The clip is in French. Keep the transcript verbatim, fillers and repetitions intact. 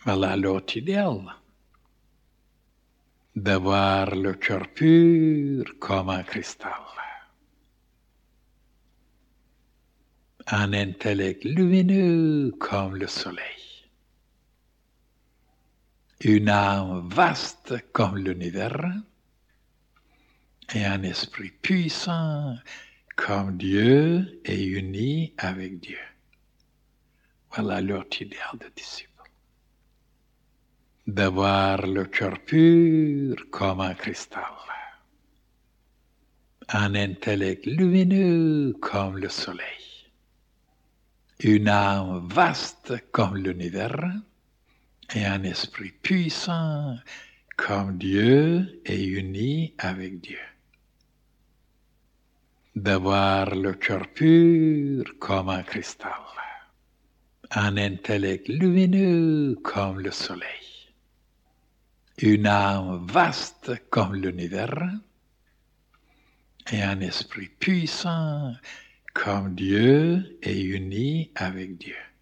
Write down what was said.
Voilà l'autre idéal. D'avoir le cœur pur comme un cristal. Un intellect lumineux comme le soleil. Une âme vaste comme l'univers. Et un esprit puissant comme Dieu et uni avec Dieu. Voilà l'autre idéal de disciple. D'avoir le cœur pur comme un cristal. Un intellect lumineux comme le soleil. Une âme vaste comme l'univers. Et un esprit puissant comme Dieu et uni avec Dieu. D'avoir le cœur pur comme un cristal. Un intellect lumineux comme le soleil. Une âme vaste comme l'univers. Et un esprit puissant comme Dieu et uni avec Dieu.